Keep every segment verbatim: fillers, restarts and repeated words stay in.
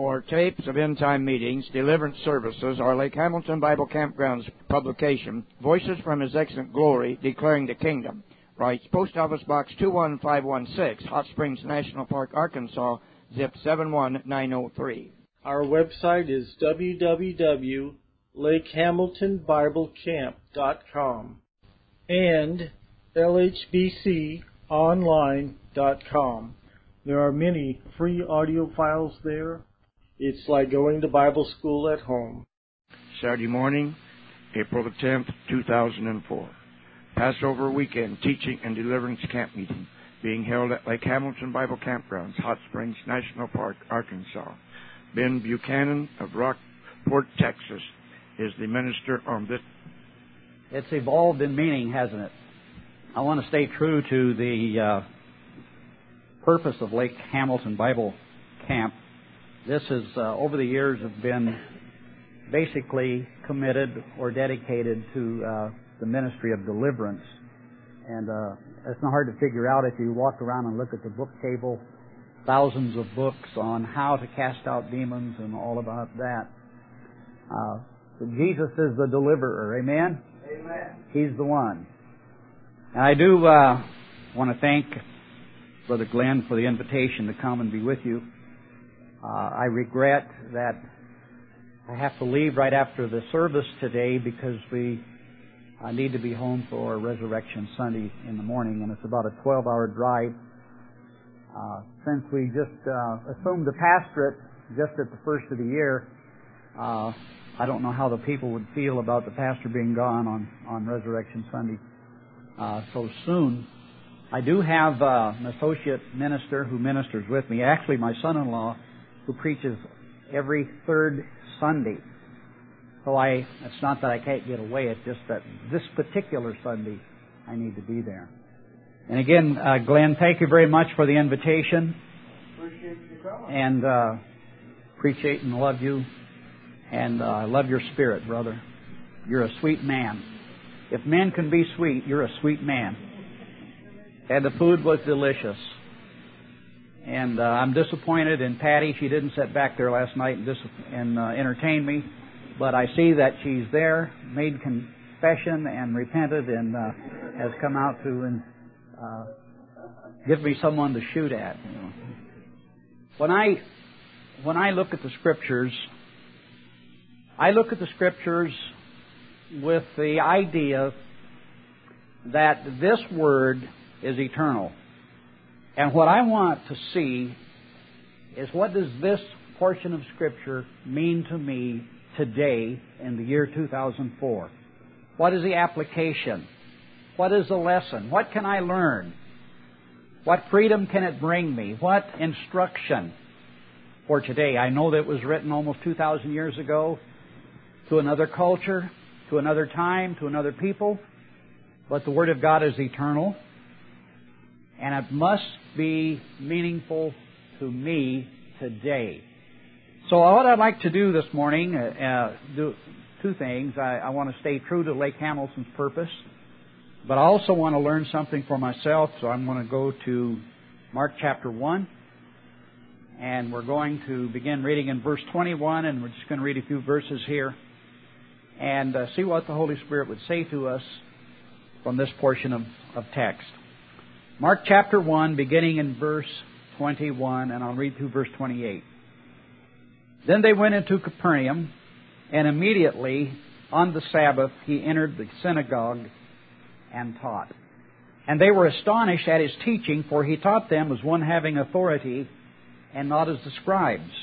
for tapes of end-time meetings, deliverance services, our Lake Hamilton Bible Campgrounds publication, Voices from His Excellent Glory, Declaring the Kingdom. Writes Post Office Box two one five one six, Hot Springs National Park, Arkansas, zip seven one nine zero three. Our website is w w w dot lake hamilton bible camp dot com and l h b c online dot com. There are many free audio files there. It's like going to Bible school at home. Saturday morning, April the tenth, two thousand four. Passover weekend teaching and deliverance camp meeting being held at Lake Hamilton Bible Campgrounds, Hot Springs National Park, Arkansas. Ben Buchanan of Rockport, Texas, is the minister on this. It's evolved in meaning, hasn't it? I want to stay true to the uh, purpose of Lake Hamilton Bible Camp. This has, uh, over the years, have been basically committed or dedicated to uh, the ministry of deliverance. And uh, it's not hard to figure out if you walk around and look at the book table, thousands of books on how to cast out demons and all about that. Uh, but Jesus is the deliverer, amen? Amen. He's the one. And I do uh, want to thank Brother Glenn for the invitation to come and be with you. Uh, I regret that I have to leave right after the service today because we I need to be home for Resurrection Sunday in the morning, and it's about a twelve-hour drive. Uh, since we just uh, assumed the pastorate just at the first of the year, uh, I don't know how the people would feel about the pastor being gone on, on Resurrection Sunday uh, so soon. I do have uh, an associate minister who ministers with me, actually my son-in-law, who preaches every third Sunday. So I, it's not that I can't get away, it's just that this particular Sunday I need to be there. And again, uh, Glenn, thank you very much for the invitation. Appreciate you coming. And uh, appreciate and love you. And uh, I love your spirit, brother. You're a sweet man. If men can be sweet, you're a sweet man. And the food was delicious. And uh, I'm disappointed in Patty. She didn't sit back there last night and, dis- and uh, entertain me. But I see that she's there, made confession and repented, and uh, has come out to and, uh, give me someone to shoot at. You know. When I when I look at the Scriptures, I look at the Scriptures with the idea that this Word is eternal. And what I want to see is, what does this portion of Scripture mean to me today in the year two thousand four? What is the application? What is the lesson? What can I learn? What freedom can it bring me? What instruction for today? I know that it was written almost two thousand years ago to another culture, to another time, to another people, but the Word of God is eternal, and it must be meaningful to me today. So what I'd like to do this morning, uh, do two things. I, I want to stay true to Lake Hamilton's purpose, but I also want to learn something for myself, so I'm going to go to Mark chapter one, and we're going to begin reading in verse twenty-one, and we're just going to read a few verses here and uh, see what the Holy Spirit would say to us from this portion of, of text. Mark chapter one, beginning in verse twenty-one, and I'll read through verse twenty-eight. Then they went into Capernaum, and immediately on the Sabbath he entered the synagogue and taught. And they were astonished at his teaching, for he taught them as one having authority, and not as the scribes.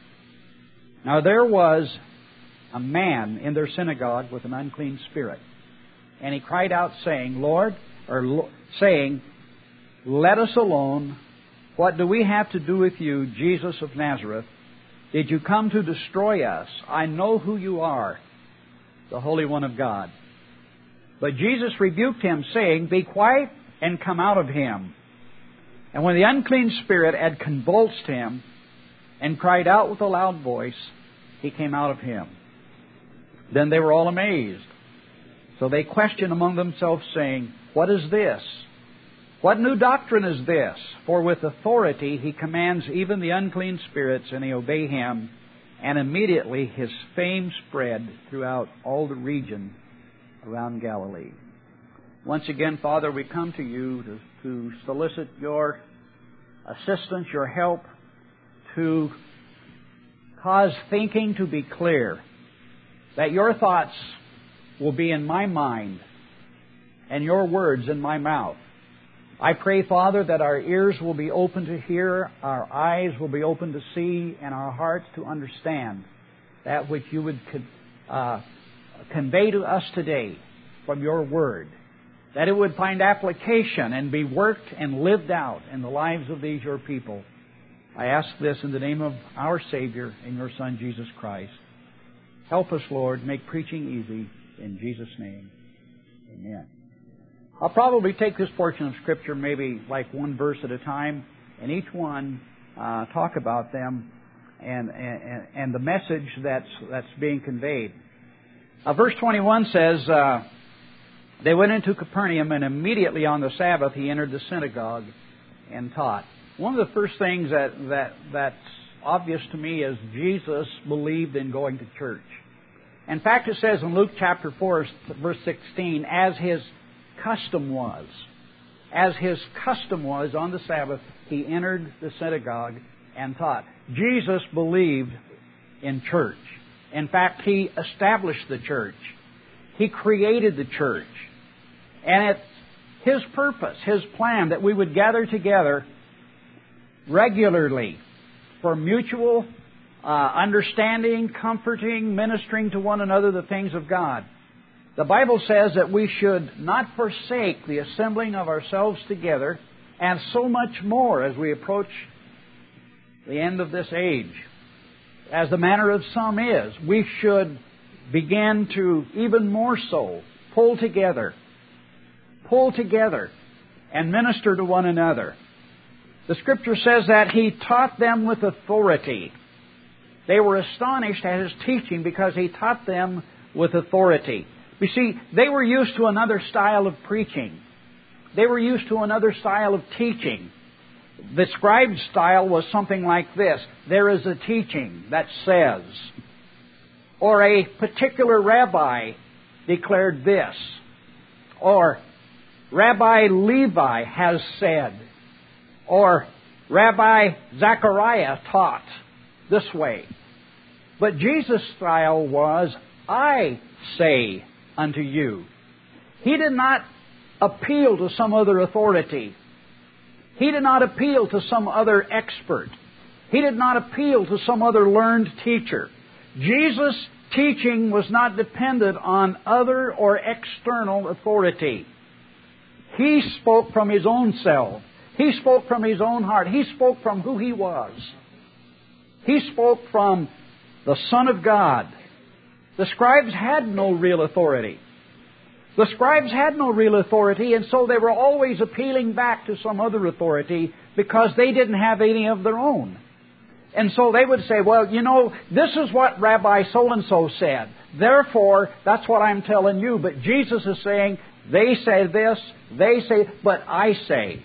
Now there was a man in their synagogue with an unclean spirit, and he cried out, saying, Lord, or saying, Let us alone. What do we have to do with you, Jesus of Nazareth? Did you come to destroy us? I know who you are, the Holy One of God. But Jesus rebuked him, saying, Be quiet and come out of him. And when the unclean spirit had convulsed him and cried out with a loud voice, he came out of him. Then they were all amazed. So they questioned among themselves, saying, What is this? What new doctrine is this? For with authority he commands even the unclean spirits, and they obey him. And immediately his fame spread throughout all the region around Galilee. Once again, Father, we come to you to, to solicit your assistance, your help, to cause thinking to be clear, that your thoughts will be in my mind and your words in my mouth. I pray, Father, that our ears will be open to hear, our eyes will be open to see, and our hearts to understand that which you would uh, convey to us today from your word, that it would find application and be worked and lived out in the lives of these your people. I ask this in the name of our Savior and your Son, Jesus Christ. Help us, Lord, make preaching easy. In Jesus' name, amen. I'll probably take this portion of Scripture maybe like one verse at a time, and each one uh, talk about them and, and, and the message that's, that's being conveyed. Uh, verse twenty-one says, uh, they went into Capernaum, and immediately on the Sabbath he entered the synagogue and taught. One of the first things that, that that's obvious to me is Jesus believed in going to church. In fact, it says in Luke chapter four, verse sixteen, as his custom was, as his custom was on the Sabbath, he entered the synagogue and taught. Jesus believed in church. In fact, he established the church. He created the church. And it's his purpose, his plan, that we would gather together regularly for mutual uh, understanding, comforting, ministering to one another the things of God. The Bible says that we should not forsake the assembling of ourselves together, and so much more as we approach the end of this age. As the manner of some is, we should begin to even more so pull together, pull together and minister to one another. The Scripture says that he taught them with authority. They were astonished at his teaching because he taught them with authority. You see, they were used to another style of preaching. They were used to another style of teaching. The scribe's style was something like this. There is a teaching that says, or a particular rabbi declared this, or Rabbi Levi has said, or Rabbi Zechariah taught this way. But Jesus' style was, I say unto you. He did not appeal to some other authority. He did not appeal to some other expert. He did not appeal to some other learned teacher. Jesus' teaching was not dependent on other or external authority. He spoke from His own self. He spoke from His own heart. He spoke from who He was. He spoke from the Son of God. The scribes had no real authority. The scribes had no real authority, and so they were always appealing back to some other authority because they didn't have any of their own. And so they would say, well, you know, this is what Rabbi so-and-so said. Therefore, that's what I'm telling you. But Jesus is saying, they say this, they say, but I say.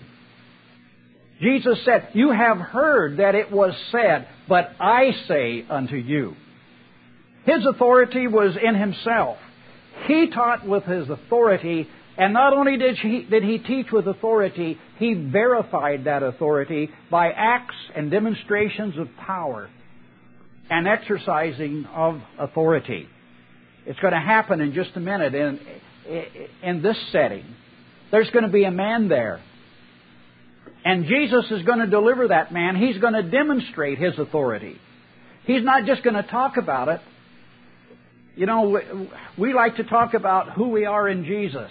Jesus said, you have heard that it was said, but I say unto you. His authority was in Himself. He taught with His authority, and not only did he, did he teach with authority, He verified that authority by acts and demonstrations of power and exercising of authority. It's going to happen in just a minute in, in this setting. There's going to be a man there. And Jesus is going to deliver that man. He's going to demonstrate His authority. He's not just going to talk about it. You know, we like to talk about who we are in Jesus.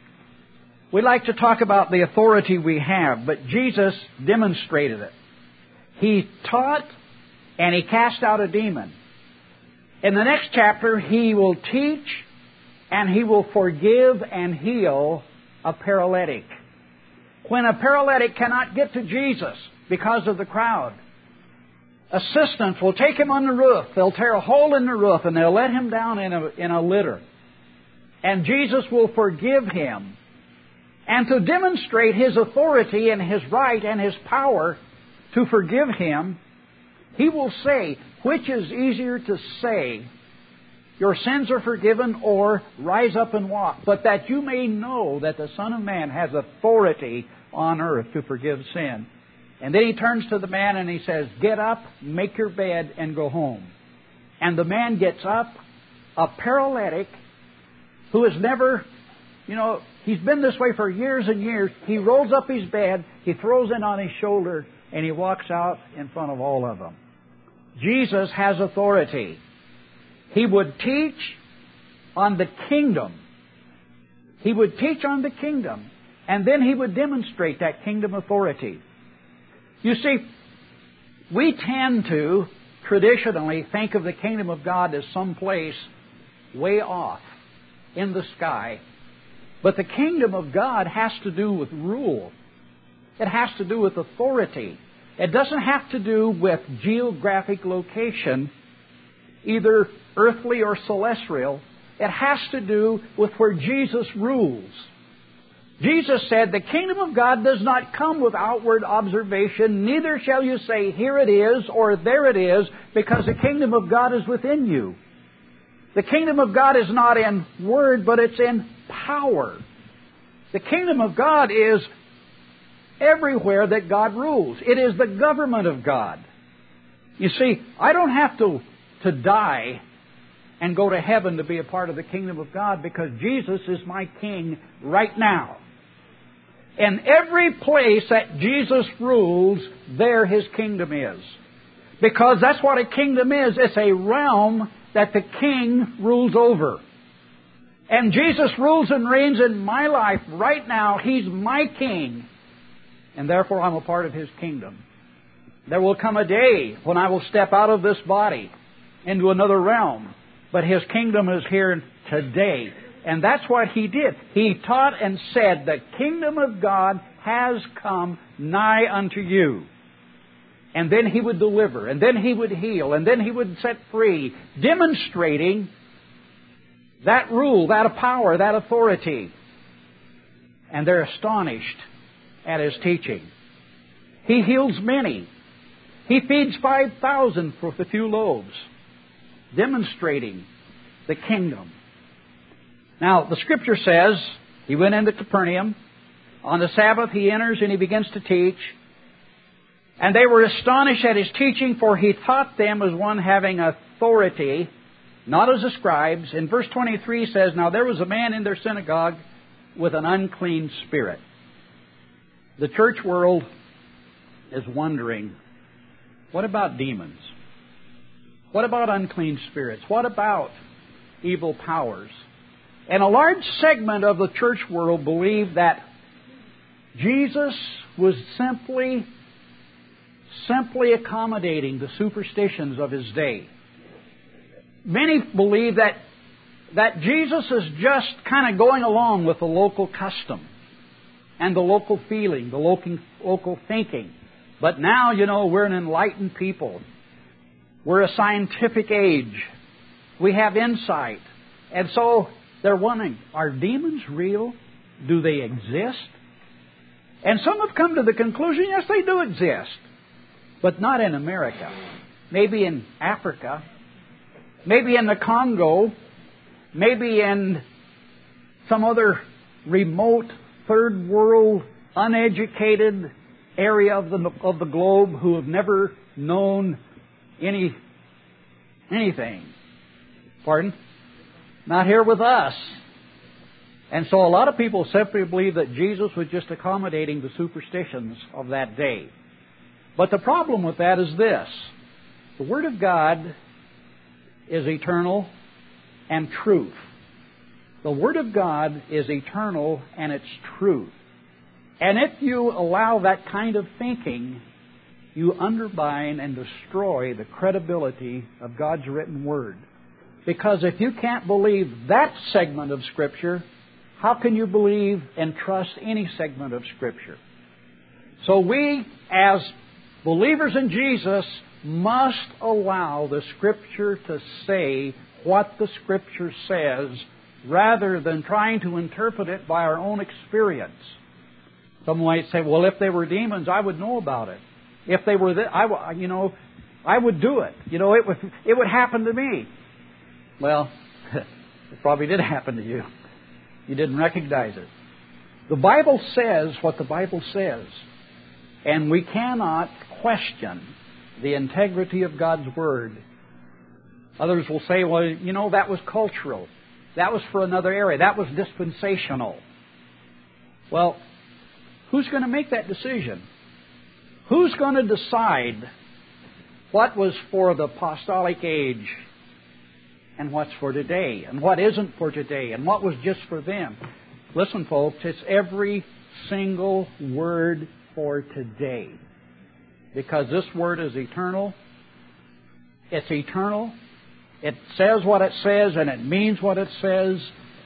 We like to talk about the authority we have, but Jesus demonstrated it. He taught and He cast out a demon. In the next chapter, He will teach and He will forgive and heal a paralytic. When a paralytic cannot get to Jesus because of the crowd, assistants will take him on the roof. They'll tear a hole in the roof and they'll let him down in a, in a litter. And Jesus will forgive him And to demonstrate His authority and His right and His power to forgive him, He will say, which is easier to say, your sins are forgiven, or rise up and walk, but that you may know that the Son of Man has authority on earth to forgive sin. And then He turns to the man and He says, get up, make your bed, and go home. And the man gets up, a paralytic who has never, you know, he's been this way for years and years. He rolls up his bed, he throws it on his shoulder, and he walks out in front of all of them. Jesus has authority. He would teach on the kingdom. He would teach on the kingdom, and then He would demonstrate that kingdom authority. You see, we tend to traditionally think of the kingdom of God as someplace way off in the sky. But the kingdom of God has to do with rule. It has to do with authority. It doesn't have to do with geographic location, either earthly or celestial. It has to do with where Jesus rules. Jesus said, the kingdom of God does not come with outward observation, neither shall you say, here it is, or there it is, because the kingdom of God is within you. The kingdom of God is not in word, but it's in power. The kingdom of God is everywhere that God rules. It is the government of God. You see, I don't have to, to die and go to heaven to be a part of the kingdom of God, because Jesus is my King right now. And every place that Jesus rules, there His kingdom is. Because that's what a kingdom is. It's a realm that the King rules over. And Jesus rules and reigns in my life right now. He's my King. And therefore I'm a part of His kingdom. There will come a day when I will step out of this body into another realm. But His kingdom is here today. And that's what He did. He taught and said, the kingdom of God has come nigh unto you. And then He would deliver. And then He would heal. And then He would set free. Demonstrating that rule, that power, that authority. And they're astonished at His teaching. He heals many. He feeds five thousand with a few loaves. Demonstrating the kingdom. Now, the Scripture says, He went into Capernaum. On the Sabbath He enters and He begins to teach. And they were astonished at His teaching, for He taught them as one having authority, not as the scribes. In verse twenty-three says, now there was a man in their synagogue with an unclean spirit. The church world is wondering, what about demons? What about unclean spirits? What about evil powers? And a large segment of the church world believed that Jesus was simply, simply accommodating the superstitions of His day. Many believe that, that Jesus is just kind of going along with the local custom and the local feeling, the local, local thinking. But now, you know, we're an enlightened people. We're a scientific age. We have insight. And so they're wondering, are demons real? Do they exist? And some have come to the conclusion, yes, they do exist. But not in America. Maybe in Africa. Maybe in the Congo. Maybe in some other remote, third world, uneducated area of the, of the globe who have never known any anything. Pardon? Not here with us. And so a lot of people simply believe that Jesus was just accommodating the superstitions of that day. But the problem with that is this. The Word of God is eternal and truth. The Word of God is eternal and it's truth. And if you allow that kind of thinking, you undermine and destroy the credibility of God's written Word. Because if you can't believe that segment of Scripture, how can you believe and trust any segment of Scripture? So we, as believers in Jesus, must allow the Scripture to say what the Scripture says rather than trying to interpret it by our own experience. Someone might say, well, if they were demons, I would know about it. If they were, th- I, w- you know, I would do it. You know, it would, it would happen to me. Well, it probably did happen to you. You didn't recognize it. The Bible says what the Bible says. And we cannot question the integrity of God's Word. Others will say, well, you know, that was cultural. That was for another area. That was dispensational. Well, who's going to make that decision? Who's going to decide what was for the apostolic age and what's for today, and what isn't for today, and what was just for them? Listen, folks, it's every single word for today. Because this Word is eternal. It's eternal. It says what it says, and it means what it says.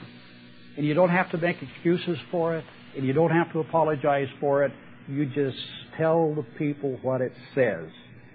And you don't have to make excuses for it, and you don't have to apologize for it. You just tell the people what it says.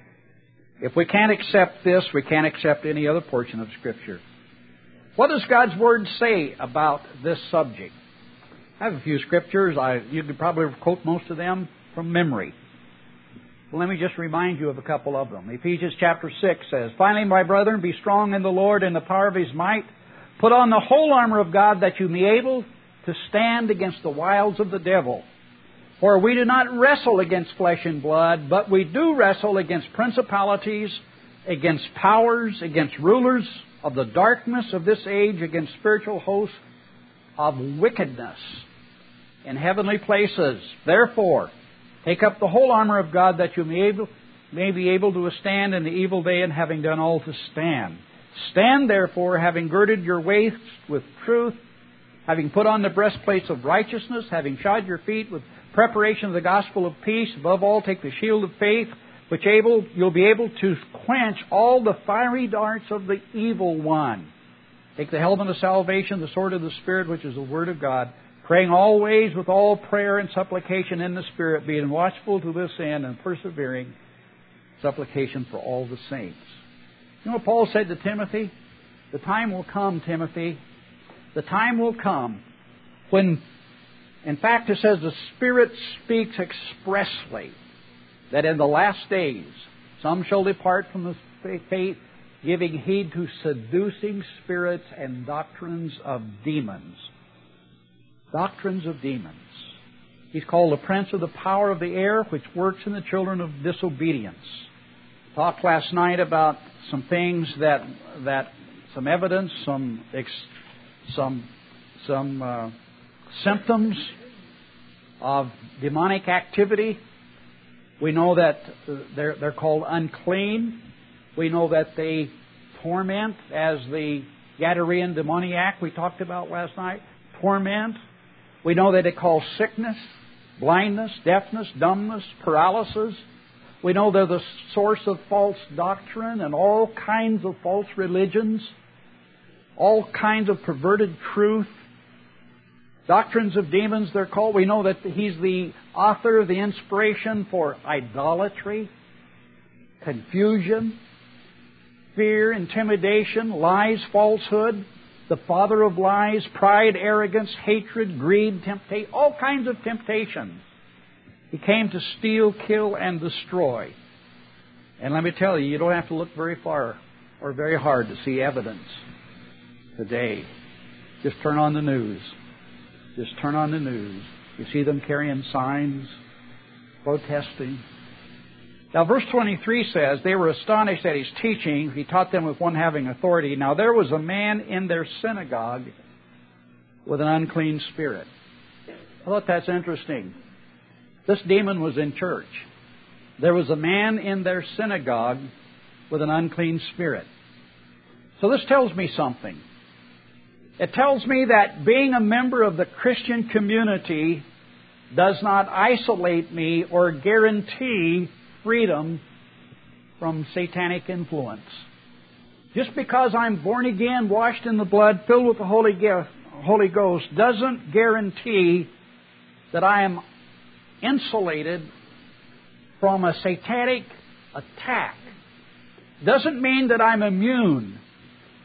If we can't accept this, we can't accept any other portion of Scripture. What does God's Word say about this subject? I have a few scriptures. I, you could probably quote most of them from memory. Well, let me just remind you of a couple of them. Ephesians chapter six says, finally, my brethren, be strong in the Lord and the power of His might. Put on the whole armor of God, that you may be able to stand against the wiles of the devil. For we do not wrestle against flesh and blood, but we do wrestle against principalities, against powers, against rulers of the darkness of this age, against spiritual hosts of wickedness in heavenly places. Therefore, take up the whole armor of God, that you may, able, may be able to withstand in the evil day, and having done all to stand. Stand therefore, having girded your waists with truth, having put on the breastplates of righteousness, having shod your feet with preparation of the gospel of peace. Above all, take the shield of faith, which able you'll be able to quench all the fiery darts of the evil one. Take the helmet of salvation, the sword of the Spirit, which is the Word of God, praying always with all prayer and supplication in the Spirit, being watchful to this end, and persevering supplication for all the saints. You know what Paul said to Timothy? The time will come, Timothy. The time will come when, in fact, it says the Spirit speaks expressly that in the last days some shall depart from the faith, giving heed to seducing spirits and doctrines of demons. Doctrines of demons. He's called the prince of the power of the air, which works in the children of disobedience. Talked last night about some things that that some evidence, some ex, some some uh, symptoms of demonic activity. We know that they're they're called unclean. We know that they torment, as the Gadarene demoniac we talked about last night. Torment. We know that it calls sickness, blindness, deafness, dumbness, paralysis. We know they're the source of false doctrine and all kinds of false religions, all kinds of perverted truth. Doctrines of demons, they're called. We know that He's the author of the inspiration for idolatry, confusion, fear, intimidation, lies, falsehood, the father of lies, pride, arrogance, hatred, greed, temptation, all kinds of temptations. He came to steal, kill, and destroy. And let me tell you, you don't have to look very far or very hard to see evidence today. Just turn on the news. Just turn on the news. You see them carrying signs, protesting. Now, verse twenty-three says, they were astonished at His teaching. He taught them with one having authority. Now, there was a man in their synagogue with an unclean spirit. I thought that's interesting. This demon was in church. There was a man in their synagogue with an unclean spirit. So this tells me something. It tells me that being a member of the Christian community does not isolate me or guarantee freedom from satanic influence. Just because I'm born again, washed in the blood, filled with the Holy Holy Ghost, doesn't guarantee that I am insulated from a satanic attack. Doesn't mean that I'm immune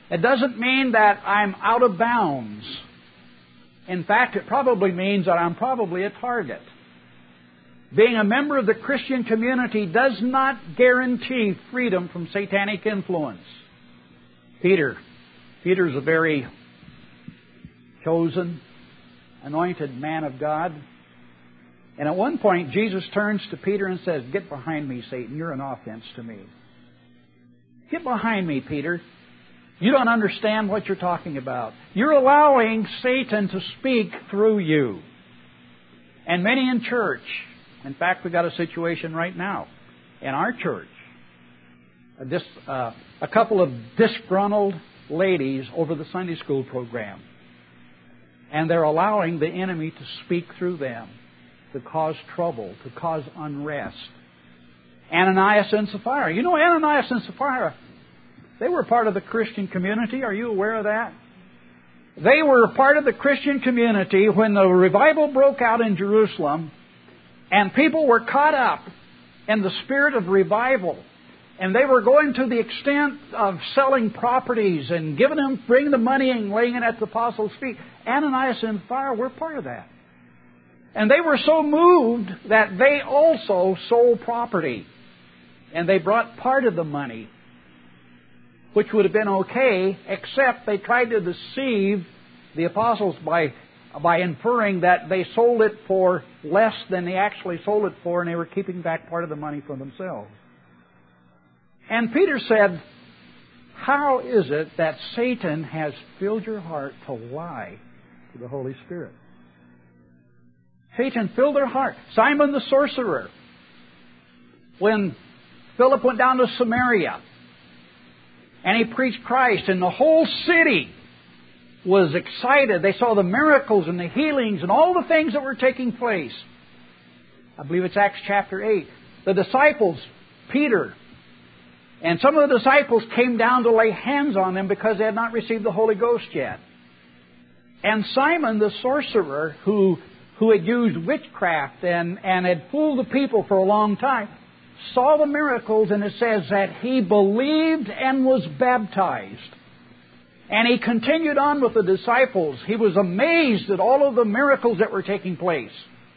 It doesn't mean that I'm out of bounds. In fact, it probably means that I'm probably a target. Being a member of the Christian community does not guarantee freedom from satanic influence. Peter. Peter's a very chosen, anointed man of God. And at one point, Jesus turns to Peter and says, "Get behind me, Satan. You're an offense to me." Get behind me, Peter. You don't understand what you're talking about. You're allowing Satan to speak through you. And many in church, in fact, we've got a situation right now in our church. A, dis, uh, a couple of disgruntled ladies over the Sunday school program. And they're allowing the enemy to speak through them, to cause trouble, to cause unrest. Ananias and Sapphira. You know Ananias and Sapphira, they were part of the Christian community. Are you aware of that? They were part of the Christian community when the revival broke out in Jerusalem, and people were caught up in the spirit of revival. And they were going to the extent of selling properties and giving them, bringing the money and laying it at the apostles' feet. Ananias and Sapphira were part of that. And they were so moved that they also sold property. And they brought part of the money, which would have been okay, except they tried to deceive the apostles by, by inferring that they sold it for less than they actually sold it for, and they were keeping back part of the money for themselves. And Peter said, "How is it that Satan has filled your heart to lie to the Holy Spirit?" Satan filled their heart. Simon the sorcerer, when Philip went down to Samaria and he preached Christ, and the whole city was excited. They saw the miracles and the healings and all the things that were taking place. I believe it's Acts chapter eight. The disciples, Peter, and some of the disciples came down to lay hands on them because they had not received the Holy Ghost yet. And Simon the sorcerer, who who had used witchcraft and, and had fooled the people for a long time, saw the miracles, and it says that he believed and was baptized. And he continued on with the disciples. He was amazed at all of the miracles that were taking place.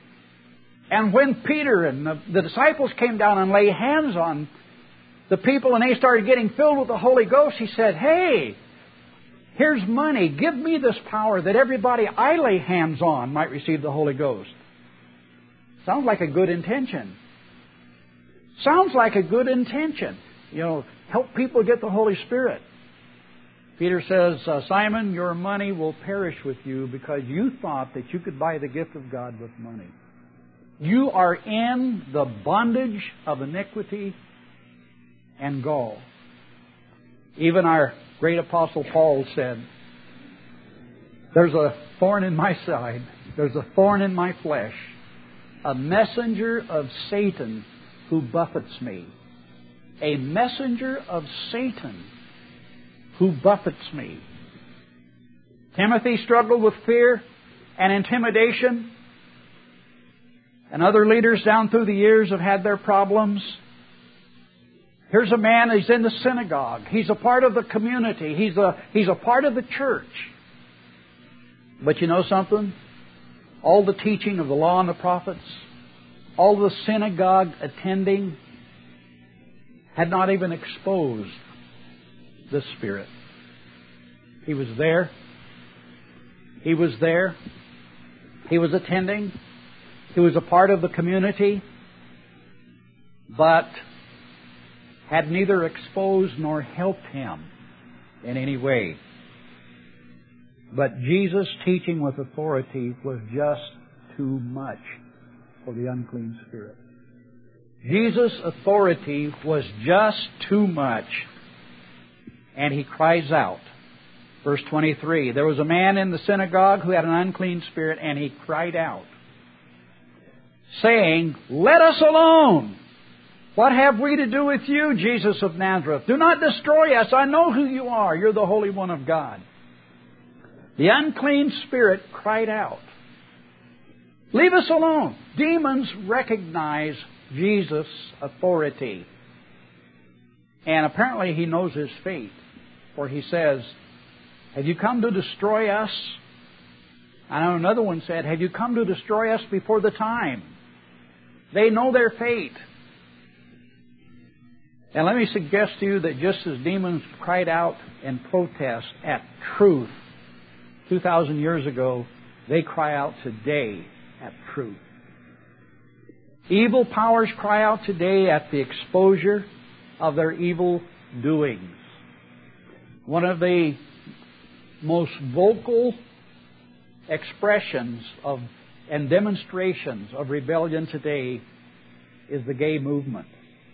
And when Peter and the, the disciples came down and laid hands on the people and they started getting filled with the Holy Ghost, he said, "Hey, here's money. Give me this power that everybody I lay hands on might receive the Holy Ghost." Sounds like a good intention. Sounds like a good intention. You know, help people get the Holy Spirit. Peter says, uh, "Simon, your money will perish with you because you thought that you could buy the gift of God with money. You are in the bondage of iniquity and gall." Even our great apostle Paul said, "There's a thorn in my side, there's a thorn in my flesh, a messenger of Satan who buffets me." A messenger of Satan who buffets me. Timothy struggled with fear and intimidation. And other leaders down through the years have had their problems. Here's a man, he's in the synagogue. He's a part of the community. He's a, he's a part of the church. But you know something? All the teaching of the law and the prophets, all the synagogue attending, had not even exposed the Spirit. He was there. He was there. He was attending. He was a part of the community, but had neither exposed nor helped him in any way. But Jesus' teaching with authority was just too much for the unclean spirit. Jesus' authority was just too much. And he cries out. Verse twenty-three, "There was a man in the synagogue who had an unclean spirit, and he cried out, saying, 'Let us alone. What have we to do with you, Jesus of Nazareth? Do not destroy us. I know who you are. You're the Holy One of God.' The unclean spirit cried out, 'Leave us alone.'" Demons recognize Jesus' authority. And apparently he knows his fate. for he says, have you come to destroy us? I know another one said, have you come to destroy us before the time? They know their fate. And let me suggest to you that just as demons cried out in protest at truth two thousand years ago, they cry out today at truth. Evil powers cry out today at the exposure of their evil doings. One of the most vocal expressions of and demonstrations of rebellion today is the gay movement.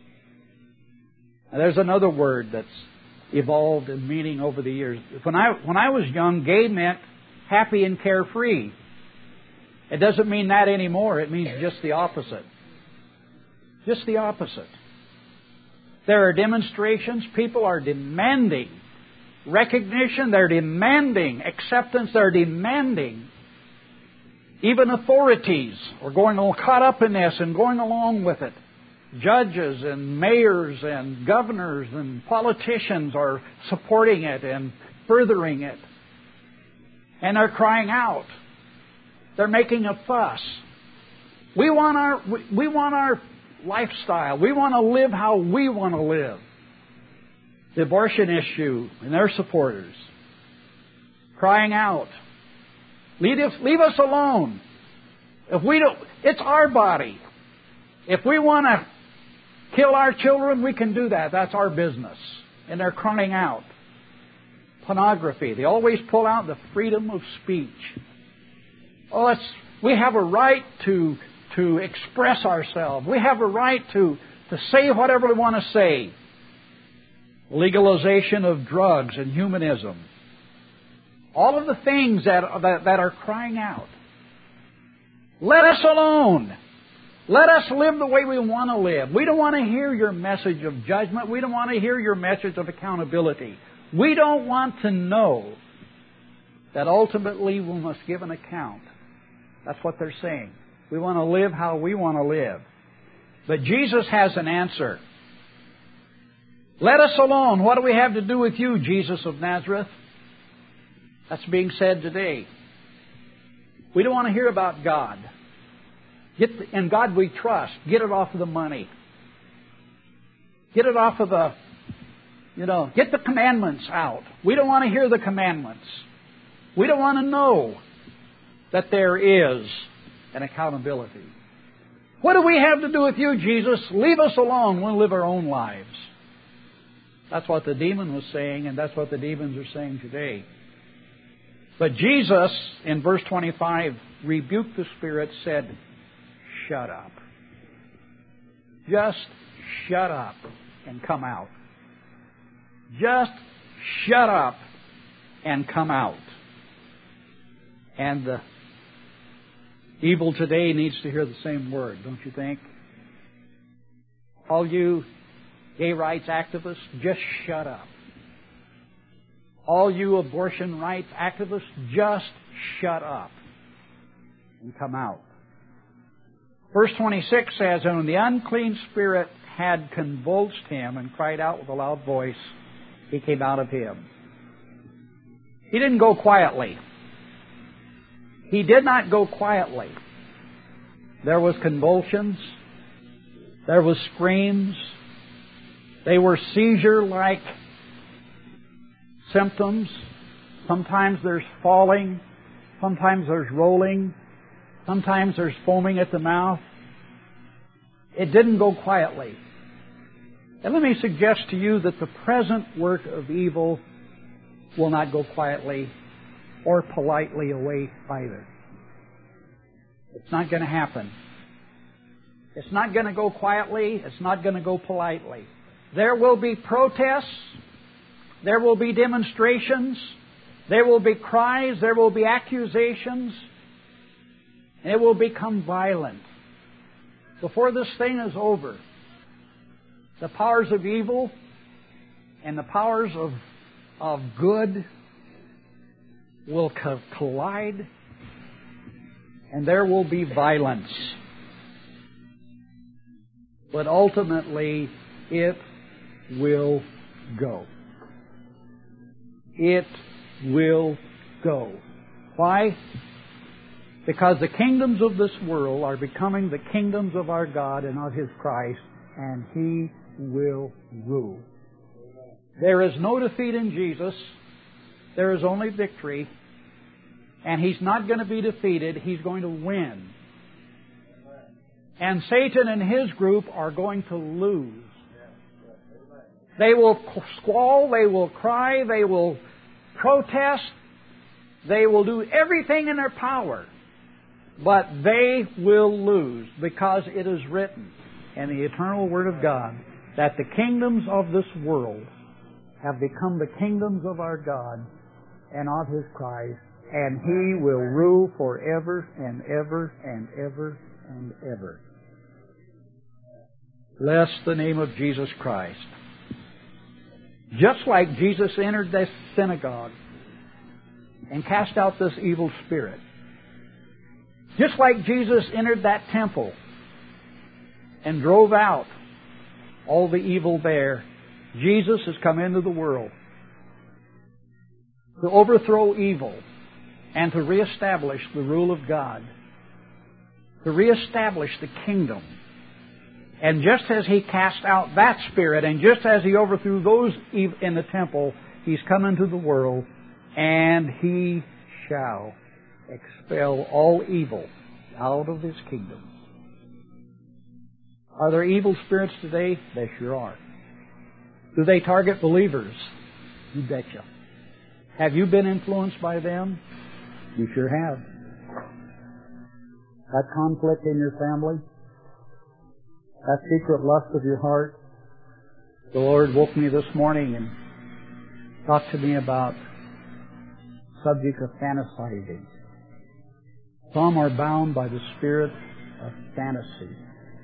Now, there's another word that's evolved in meaning over the years. When I when I was young, gay meant happy and carefree. It doesn't mean that anymore. It means just the opposite. Just the opposite. There are demonstrations. People are demanding recognition. They're demanding acceptance. They're demanding. Even authorities are going all caught up in this and going along with it. Judges and mayors and governors and politicians are supporting it and furthering it. And they're crying out. They're making a fuss. We want our we, we want our lifestyle. We want to live how we want to live. The abortion issue and their supporters crying out, leave us, leave us alone. If we don't, it's our body. If we want to kill our children, we can do that. That's our business. And they're crying out. Pornography. They always pull out the freedom of speech. Oh, it's, we have a right to to express ourselves. We have a right to, to say whatever we want to say. Legalization of drugs and humanism. All of the things that, that, that are crying out. Let us alone. Let us live the way we want to live. We don't want to hear your message of judgment. We don't want to hear your message of accountability. We don't want to know that ultimately we must give an account. That's what they're saying. We want to live how we want to live. But Jesus has an answer. Let us alone. What do we have to do with you, Jesus of Nazareth? That's being said today. We don't want to hear about God. Get the, in God we trust. Get it off of the money. Get it off of the, you know, get the commandments out. We don't want to hear the commandments. We don't want to know that there is an accountability. What do we have to do with you, Jesus? Leave us alone. We'll live our own lives. That's what the demon was saying, and that's what the demons are saying today. But Jesus, in verse twenty-five, rebuked the spirit, said, shut up. Just shut up and come out. Just shut up and come out. And the evil today needs to hear the same word, don't you think? All you gay rights activists, just shut up. All you abortion rights activists, just shut up and come out. Verse twenty-six says, and when the unclean spirit had convulsed him and cried out with a loud voice, he came out of him. He didn't go quietly. He did not go quietly. There was convulsions. There was screams. They were seizure-like symptoms. Sometimes there's falling. Sometimes there's rolling. Sometimes there's foaming at the mouth. It didn't go quietly. And let me suggest to you that the present work of evil will not go quietly or politely away either. It's not going to happen. It's not going to go quietly. It's not going to go politely. There will be protests. There will be demonstrations. There will be cries. There will be accusations. And it will become violent. Before this thing is over, the powers of evil and the powers of, of good will co- collide, and there will be violence. But ultimately, it will go. it will go. Why? Because the kingdoms of this world are becoming the kingdoms of our God and of His Christ, and He will rule. There is no defeat in Jesus. There is only victory. And He's not going to be defeated. He's going to win. And Satan and his group are going to lose. They will squall, they will cry, they will protest, they will do everything in their power. But they will lose, because it is written in the eternal Word of God that the kingdoms of this world have become the kingdoms of our God and of His Christ, and He will rule forever and ever and ever and ever. Bless the name of Jesus Christ. Just like Jesus entered this synagogue and cast out this evil spirit, just like Jesus entered that temple and drove out all the evil there, Jesus has come into the world to overthrow evil and to reestablish the rule of God, to reestablish the kingdom. And just as He cast out that spirit, and just as He overthrew those in the temple, He's come into the world, and He shall expel all evil out of His kingdom. Are there evil spirits today? They sure are. Do they target believers? You betcha. Have you been influenced by them? You sure have. That conflict in your family? That secret lust of your heart? The Lord woke me this morning and talked to me about the subject of fantasizing. Some are bound by the spirit of fantasy.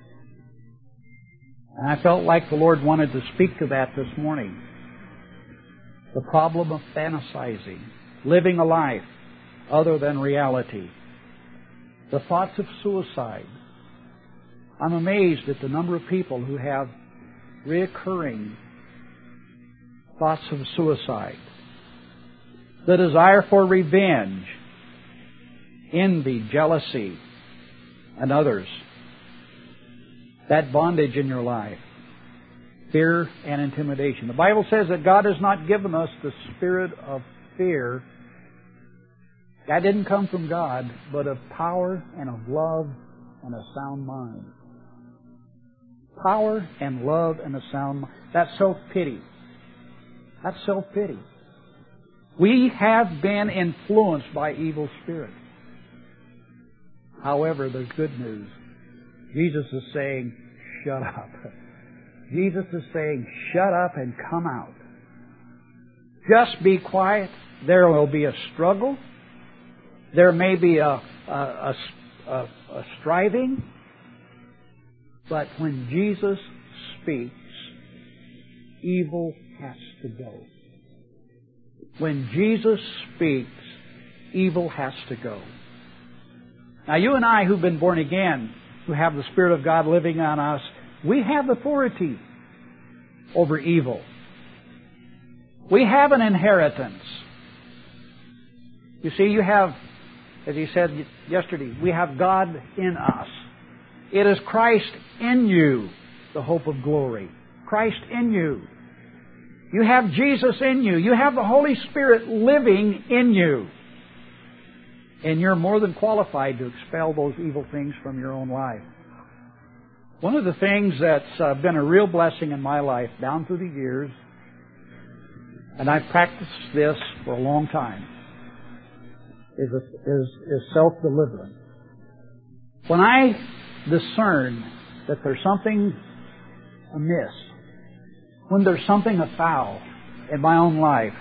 And I felt like the Lord wanted to speak to that this morning. The problem of fantasizing, living a life other than reality. The thoughts of suicide. I'm amazed at the number of people who have reoccurring thoughts of suicide. The desire for revenge, envy, jealousy, and others. That bondage in your life. Fear and intimidation. The Bible says that God has not given us the spirit of fear. That didn't come from God, but of power and of love and a sound mind. Power and love and a sound mind. That's self-pity. That's self-pity. We have been influenced by evil spirits. However, there's good news. Jesus is saying, shut up. Jesus is saying, shut up and come out. Just be quiet. There will be a struggle. There may be a, a, a, a, a striving. But when Jesus speaks, evil has to go. When Jesus speaks, evil has to go. Now, you and I who've been born again, who have the Spirit of God living on us, we have authority over evil. We have an inheritance. You see, you have, as he said yesterday, we have God in us. It is Christ in you, the hope of glory. Christ in you. You have Jesus in you. You have the Holy Spirit living in you. And you're more than qualified to expel those evil things from your own life. One of the things that's uh, been a real blessing in my life down through the years, and I've practiced this for a long time, is, is, is self-deliverance. When I discern that there's something amiss, when there's something afoul in my own life,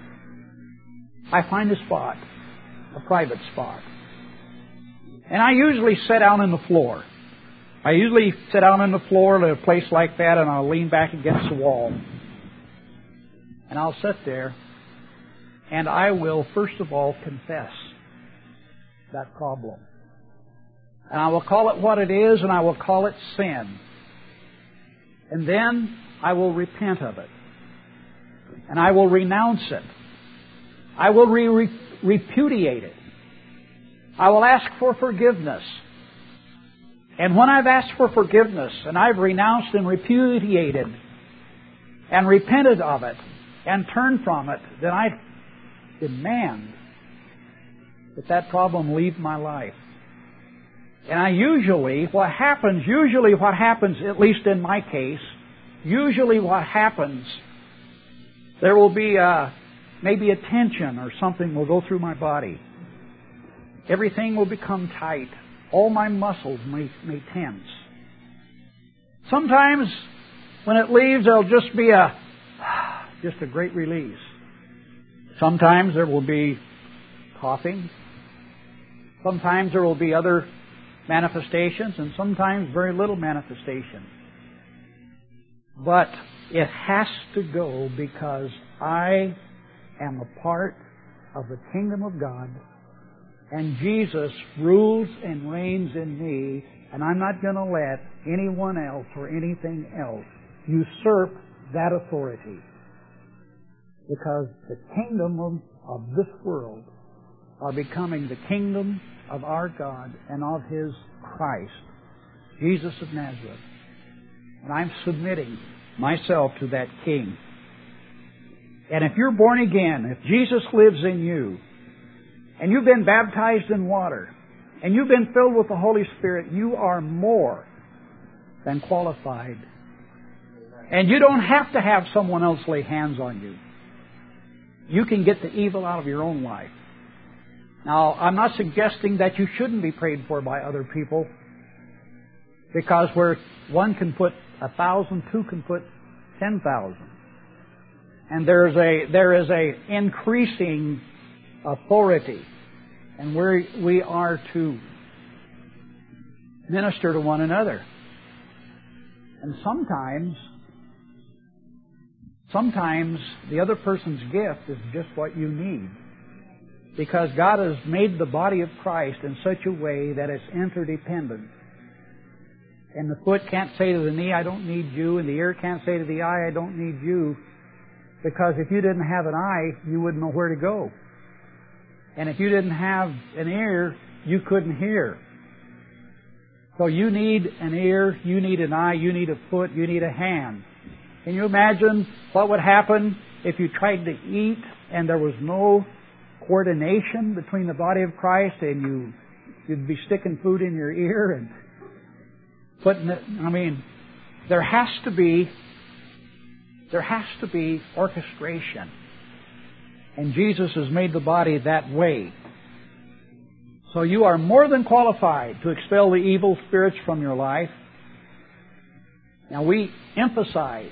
I find a spot, a private spot. And I usually sit down on the floor. I usually sit down on the floor at a place like that, and I'll lean back against the wall. And I'll sit there, and I will, first of all, confess that problem. And I will call it what it is, and I will call it sin. And then I will repent of it. And I will renounce it. I will re- re- repudiate it. I will ask for forgiveness. And when I've asked for forgiveness and I've renounced and repudiated and repented of it and turned from it, then I demand that that problem leave my life. And I usually, what happens, usually what happens, at least in my case, usually what happens, there will be a, maybe a tension or something will go through my body. Everything will become tight. All my muscles may, may tense. Sometimes when it leaves, there'll just be a, just a great release. Sometimes there will be coughing. Sometimes there will be other manifestations, and sometimes very little manifestation. But it has to go because I am a part of the kingdom of God, and Jesus rules and reigns in me, and I'm not going to let anyone else or anything else usurp that authority. Because the kingdom of, of this world are becoming the kingdom of our God and of His Christ, Jesus of Nazareth. And I'm submitting myself to that King. And if you're born again, if Jesus lives in you, and you've been baptized in water, and you've been filled with the Holy Spirit, you are more than qualified. And you don't have to have someone else lay hands on you. You can get the evil out of your own life. Now, I'm not suggesting that you shouldn't be prayed for by other people, because where one can put a thousand, two can put ten thousand. And there is a there is a increasing authority, and we we are to minister to one another. And sometimes, sometimes the other person's gift is just what you need. Because God has made the body of Christ in such a way that it's interdependent. And the foot can't say to the knee, I don't need you, and the ear can't say to the eye, I don't need you. Because if you didn't have an eye, you wouldn't know where to go. And if you didn't have an ear, you couldn't hear. So you need an ear, you need an eye, you need a foot, you need a hand. Can you imagine what would happen if you tried to eat and there was no coordination between the body of Christ, and you, you'd be sticking food in your ear and putting it, I mean, there has to be, there has to be orchestration. And Jesus has made the body that way. So you are more than qualified to expel the evil spirits from your life. Now we emphasize,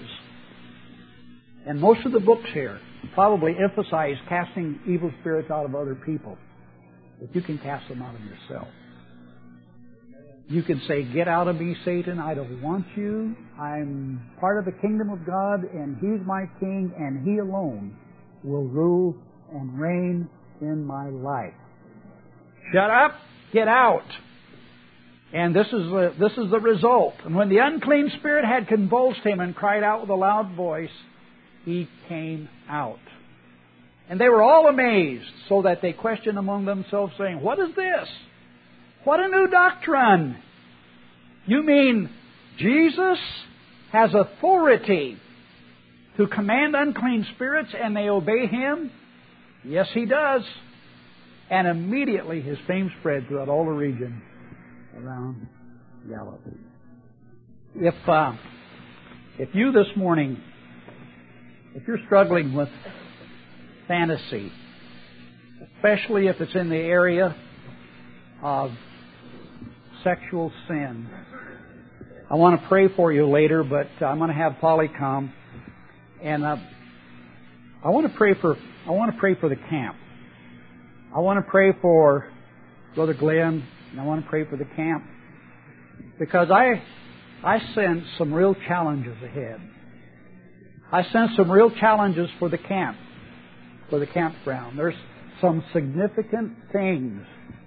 and most of the books here probably emphasize casting evil spirits out of other people. But you can cast them out of yourself. You can say, get out of me, Satan. I don't want you. I'm part of the kingdom of God, and He's my King, and He alone will rule and reign in my life. Shut up, get out. And this is the, this is the result. And when the unclean spirit had convulsed him and cried out with a loud voice, he came out. And they were all amazed, so that they questioned among themselves, saying, what is this? What a new doctrine! You mean Jesus has authority to command unclean spirits and they obey Him? Yes, He does. And immediately His fame spread throughout all the region around Galilee. If, uh, if you this morning, if you're struggling with fantasy, especially if it's in the area of sexual sin, I want to pray for you later, but I'm going to have Polly come, and uh, I want to pray for I want to pray for the camp. I want to pray for Brother Glenn, and I want to pray for the camp, because I I sense some real challenges ahead. I sense some real challenges for the camp, for the campground. There's some significant things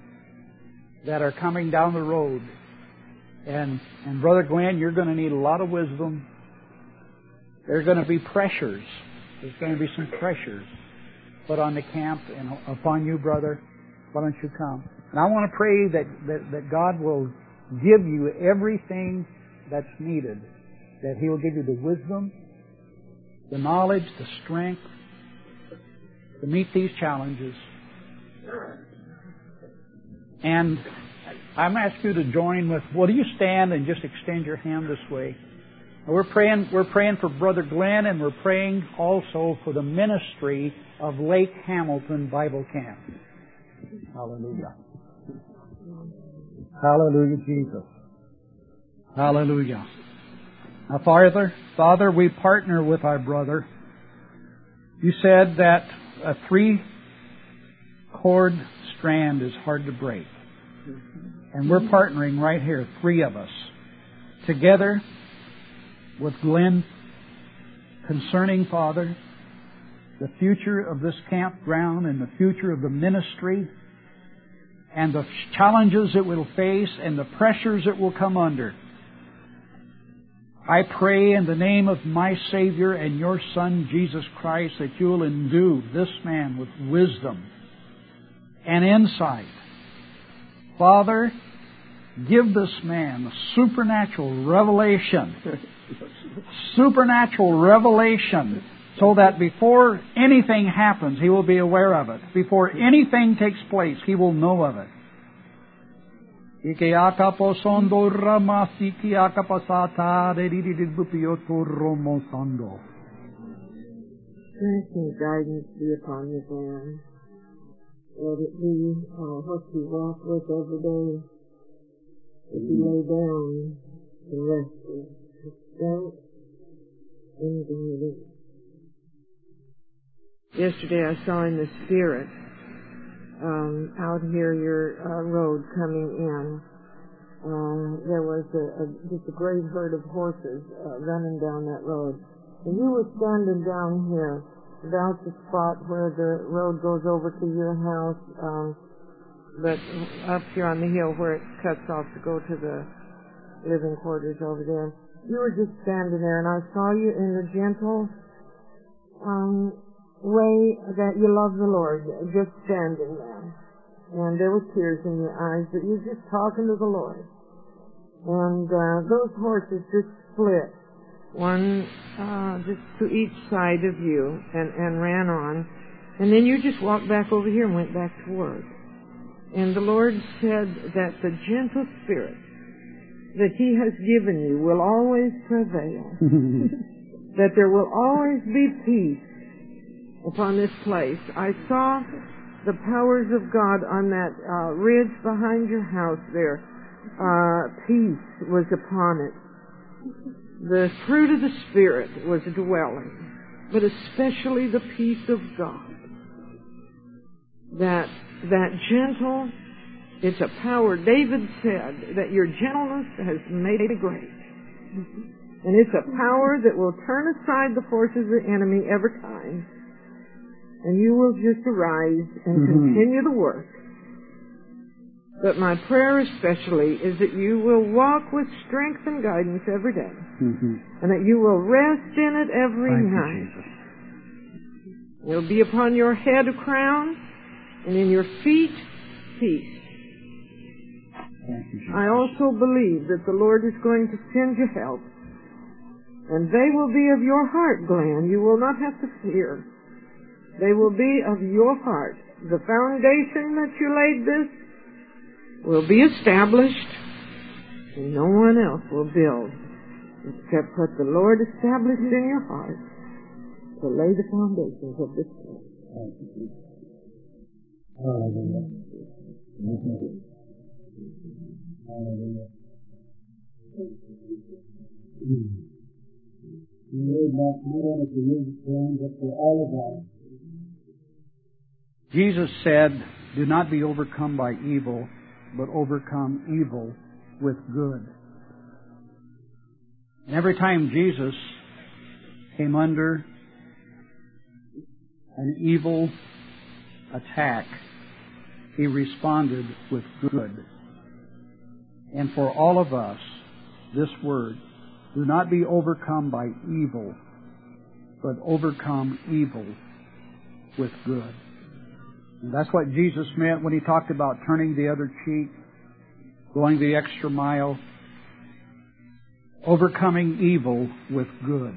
that are coming down the road. And, and Brother Glenn, you're going to need a lot of wisdom. There are going to be pressures. There's going to be some pressures. put on the camp and upon you, brother. Why don't you come? And I want to pray that, that, that God will give you everything that's needed. That He will give you the wisdom, the knowledge, the strength to meet these challenges. And I'm asking you to join with, will you stand and just extend your hand this way? And we're praying, we're praying for Brother Glenn, and we're praying also for the ministry of Lake Hamilton Bible Camp. Hallelujah. Hallelujah, Jesus. Hallelujah. Now, Father, Father, we partner with our brother. You said that a three-cord strand is hard to break. And we're partnering right here, three of us, together with Glenn concerning, Father, the future of this campground and the future of the ministry and the challenges it will face and the pressures it will come under. I pray in the name of my Savior and your Son, Jesus Christ, that you will endue this man with wisdom and insight. Father, give this man a supernatural revelation. Supernatural revelation, so that before anything happens, he will be aware of it. Before anything takes place, he will know of it. Strength and guidance be upon this man. Let it be uh, what you walk with every day. If you lay down and rest with strength and guidance. Yesterday I saw in the Spirit, um, out here your uh, road coming in, uh, there was a, a, just a great herd of horses uh, running down that road. And you were standing down here, about the spot where the road goes over to your house, um, but up here on the hill where it cuts off to go to the living quarters over there. You were just standing there, and I saw you in the gentle um, way that you love the Lord, just standing there. And there were tears in your eyes, but you were just talking to the Lord. And uh, those horses just split, one uh, just to each side of you, and, and ran on. And then you just walked back over here and went back to work. And the Lord said that the gentle spirit that He has given you will always prevail. That there will always be peace upon this place. I saw the powers of God on that uh, ridge behind your house there. Uh, peace was upon it. The fruit of the Spirit was dwelling, but especially the peace of God. That that gentle, it's a power. David said that your gentleness has made it great. And it's a power that will turn aside the forces of the enemy every time. And you will just arise and mm-hmm. continue the work. But my prayer especially is that you will walk with strength and guidance every day. Mm-hmm. And that you will rest in it every Thank night. You, it will be upon your head a crown, and in your feet peace. Thank you, I also believe that the Lord is going to send you help. And they will be of your heart, Glenn. You will not have to fear. They will be of your heart. The foundation that you laid this will be established, and no one else will build except what the Lord established in your heart to lay the foundations of this place. Hallelujah. Hallelujah. Jesus said, "Do not be overcome by evil, but overcome evil with good." And every time Jesus came under an evil attack, He responded with good. And for all of us, this word, do not be overcome by evil, but overcome evil with good. And that's what Jesus meant when He talked about turning the other cheek, going the extra mile, overcoming evil with good.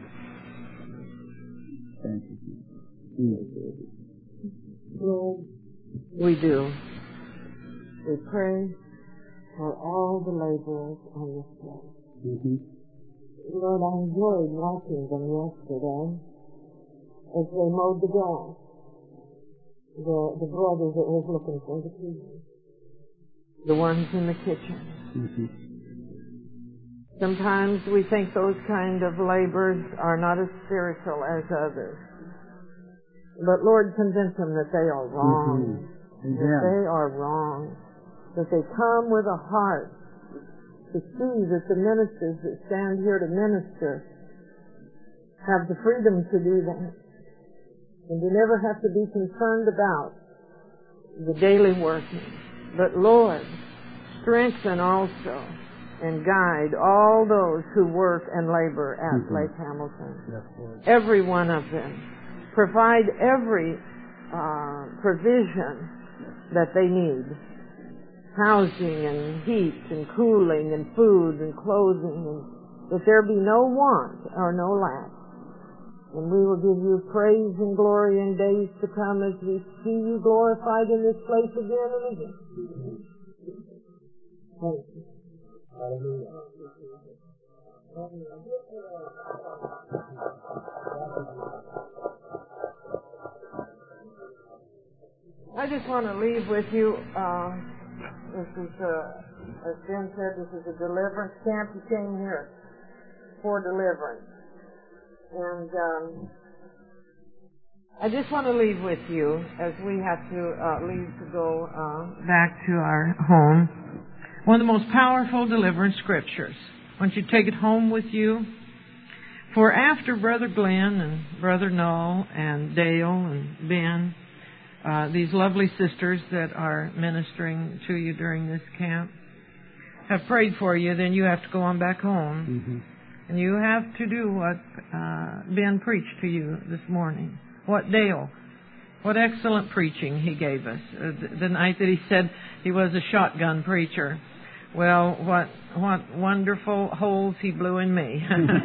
Thank you. Lord, we do. We pray for all the laborers on this place. Mm-hmm. Lord, I enjoyed watching them yesterday as they mowed the grass. The, the brothers that was looking for the people. The ones in the kitchen. Mm-hmm. Sometimes we think those kind of labors are not as spiritual as others. But Lord, convince them that they are wrong. Mm-hmm. That they are wrong. That they come with a heart to see that the ministers that stand here to minister have the freedom to do that. And to never have to be concerned about the daily working. But Lord, strengthen also and guide all those who work and labor at mm-hmm. Lake Hamilton. Yes, Lord. Every one of them. Provide every uh, provision that they need. Housing and heat and cooling and food and clothing, and that there be no want or no lack. And we will give you praise and glory in days to come as we see you glorified in this place again and again. Thank you. Hallelujah. I just want to leave with you, uh, this is, uh, as Ben said, this is a deliverance camp. You came here for deliverance. And um, I just want to leave with you, as we have to uh, leave to go uh, back to our home, one of the most powerful deliverance scriptures. I want you to take it home with you. For after Brother Glenn and Brother Noel and Dale and Ben, uh, these lovely sisters that are ministering to you during this camp, have prayed for you, then you have to go on back home. Mm-hmm. And you have to do what uh, Ben preached to you this morning. What Dale, what excellent preaching he gave us. Uh, the, the night that he said he was a shotgun preacher. Well, what what wonderful holes he blew in me.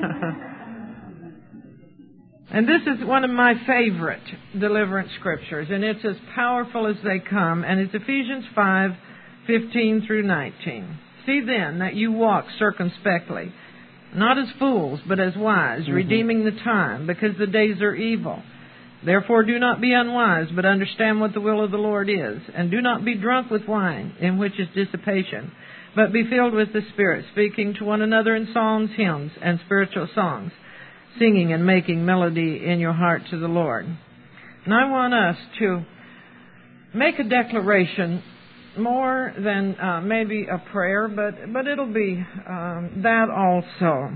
And this is one of my favorite deliverance scriptures, and it's as powerful as they come, and it's Ephesians five, fifteen through nineteen. See then that you walk circumspectly, not as fools, but as wise, mm-hmm. redeeming the time, because the days are evil. Therefore do not be unwise, but understand what the will of the Lord is. And do not be drunk with wine, in which is dissipation, but be filled with the Spirit, speaking to one another in psalms, hymns, and spiritual songs, singing and making melody in your heart to the Lord. And I want us to make a declaration, more than uh, maybe a prayer, but, but it'll be um, that also.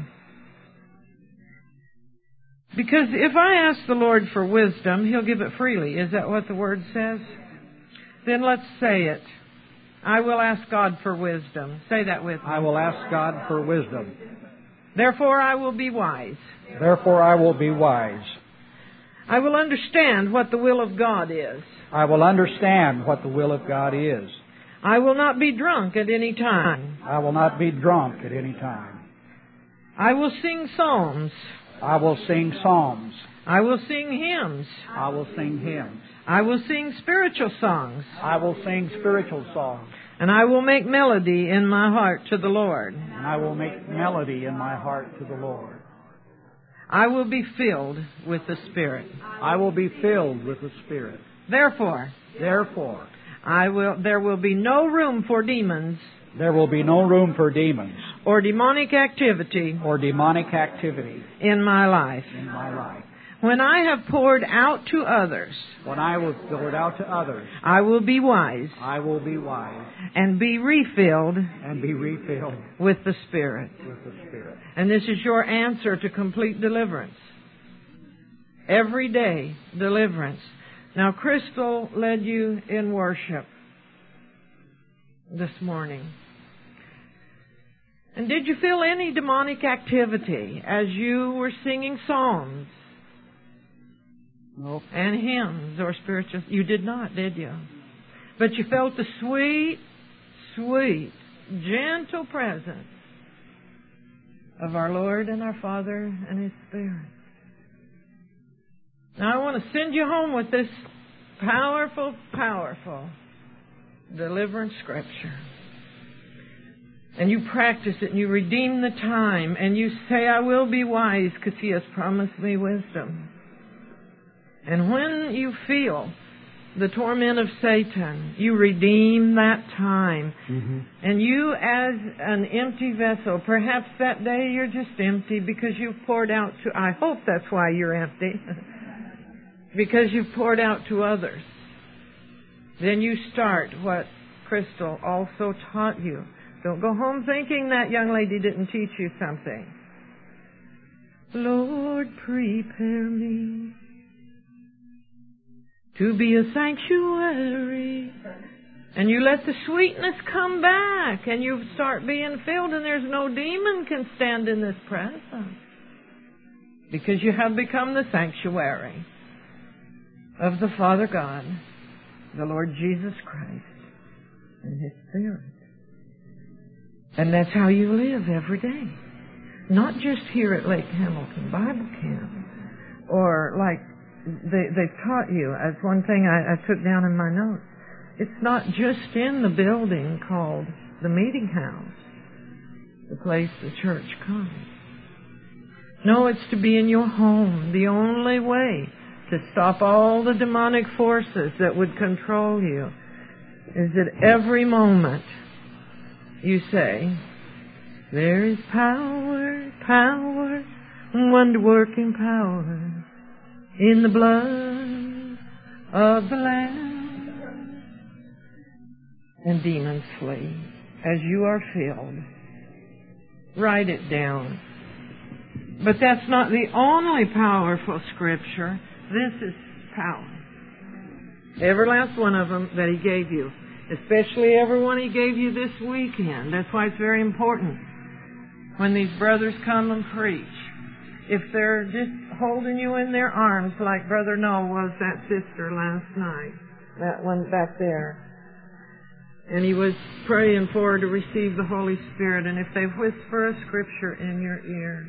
Because if I ask the Lord for wisdom, He'll give it freely. Is that what the Word says? Then let's say it. I will ask God for wisdom. Say that with me. I will ask God for wisdom. Therefore I will be wise. Therefore I will be wise. I will understand what the will of God is. I will understand what the will of God is. I will not be drunk at any time. I will not be drunk at any time. I will sing psalms. I will sing psalms. I will sing hymns. I will sing hymns. I will sing spiritual songs. I will sing spiritual songs. And I will make melody in my heart to the Lord. And I will make melody in my heart to the Lord. I will be filled with the Spirit. I will be filled with the Spirit. Therefore, Therefore, I will. There will be no room for demons. There will be no room for demons. Or demonic activity. Or demonic activity. In my life. In my life. When I have poured out to others. When I will pour it out to others. I will be wise. I will be wise. And be refilled. And be refilled. With the Spirit. With the Spirit. And this is your answer to complete deliverance. Every day, deliverance. Now, Crystal led you in worship this morning. And did you feel any demonic activity as you were singing psalms? Nope. And hymns or spiritual. You did not, did you? But you felt the sweet, sweet, gentle presence of our Lord and our Father and His Spirit. Now I want to send you home with this powerful, powerful deliverance scripture. And you practice it and you redeem the time and you say, I will be wise because He has promised me wisdom. And when you feel the torment of Satan, you redeem that time. Mm-hmm. And you as an empty vessel, perhaps that day you're just empty because you've poured out to, I hope that's why you're empty, because you've poured out to others. Then you start what Crystal also taught you. Don't go home thinking that young lady didn't teach you something. Lord, prepare me to be a sanctuary. And you let the sweetness come back and you start being filled, and there's no demon can stand in this presence. Because you have become the sanctuary of the Father God, the Lord Jesus Christ, and His Spirit. And that's how you live every day. Not just here at Lake Hamilton Bible Camp, or like they, they've taught you, as one thing I, I took down in my notes. It's not just in the building called the meeting house, the place the church comes. No, it's to be in your home. The only way to stop all the demonic forces that would control you is that every moment you say, there is power, power, wonder-working power in the blood of the Lamb. And demons flee as you are filled. Write it down. But that's not the only powerful scripture. This is power. Every last one of them that He gave you. Especially every one He gave you this weekend. That's why it's very important when these brothers come and preach. If they're just holding you in their arms like Brother Noel was that sister last night. That one back there. And he was praying for her to receive the Holy Spirit. And if they whisper a scripture in your ear,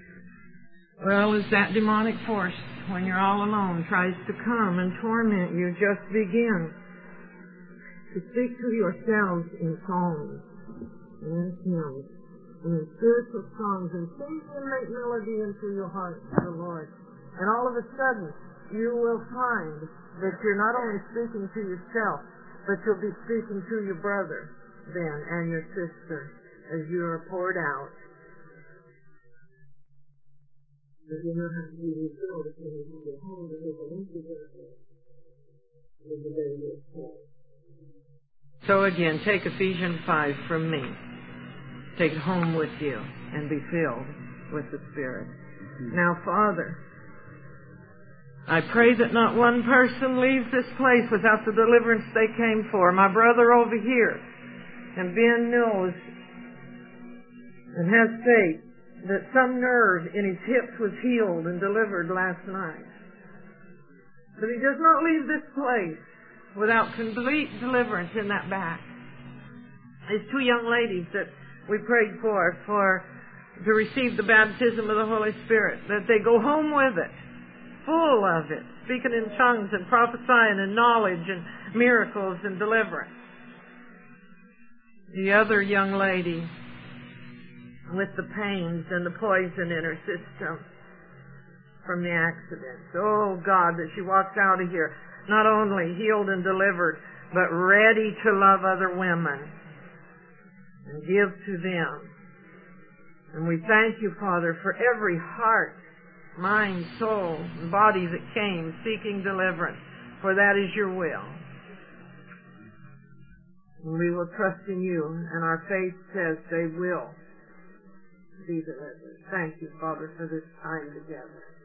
well, as that demonic force, when you're all alone, tries to come and torment you, just begin to speak to yourselves in songs and hymns and in spiritual songs and sing and make melody into your heart to the Lord. And all of a sudden, you will find that you're not only speaking to yourself, but you'll be speaking to your brother then and your sister as you are poured out. But you don't have to be refilled as soon as you get home, because the empty vessel is the very good place. So again, take Ephesians five from me. Take it home with you and be filled with the Spirit. Mm-hmm. Now, Father, I pray that not one person leaves this place without the deliverance they came for. My brother over here, and Ben knows and has faith that some nerve in his hips was healed and delivered last night. But he does not leave this place without complete deliverance in that back. These two young ladies that we prayed for, for to receive the baptism of the Holy Spirit, that they go home with it, full of it, speaking in tongues and prophesying and knowledge and miracles and deliverance. The other young lady with the pains and the poison in her system from the accident. Oh, God, that she walks out of here not only healed and delivered, but ready to love other women and give to them. And we thank you, Father, for every heart, mind, soul, and body that came seeking deliverance, for that is your will. And we will trust in you, and our faith says they will be delivered. Thank you, Father, for this time together.